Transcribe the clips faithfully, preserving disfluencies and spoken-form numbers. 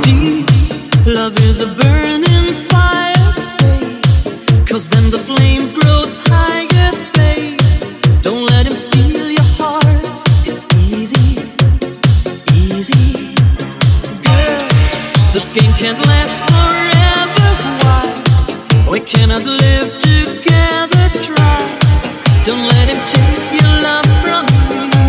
deep. Love is a burning fire, stay. Cause then the flames grows higher, babe. Don't let him steal your heart. It's easy, easy. Girl, this game can't last forever. Why? We cannot live together, try. Don't let him take your love from me.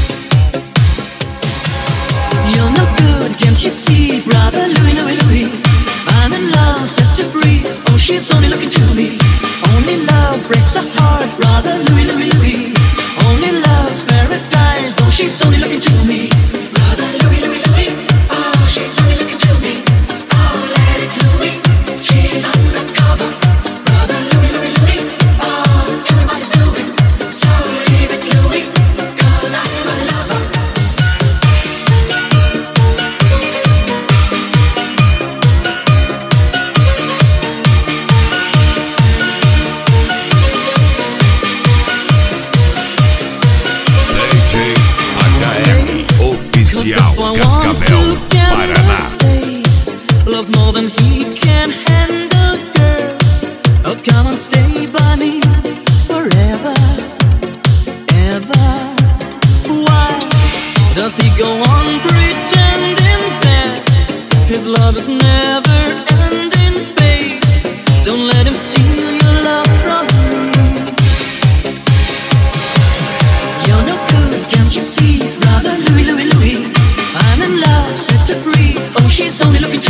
You're no good, can't you see? Brother Louis, Louis, Louis, I'm in love, set to free. Oh, she's only looking to me. Only love breaks a heart. Brother Louis, Louis, Louis, only love's paradise. Oh, she's only looking to me. Brother Louis, Louis, Louis, oh, she's only looking to me. Oh, let it Louis, she's undercover. Brother Louis, Louis, Louis, oh, tell me what he's doing. So leave it Louis, cause I'm a lover. Oficial Cascavel, Paraná. Loves more than he can handle, girl. Oh, come and stay by me forever, ever. Why does he go on pretending that his love is never ending, babe? Don't let him steal your love from me. You're no good, can't you see? Brother Louis, Louis, Louis, I'm in love, set her free. Oh, she's only looking to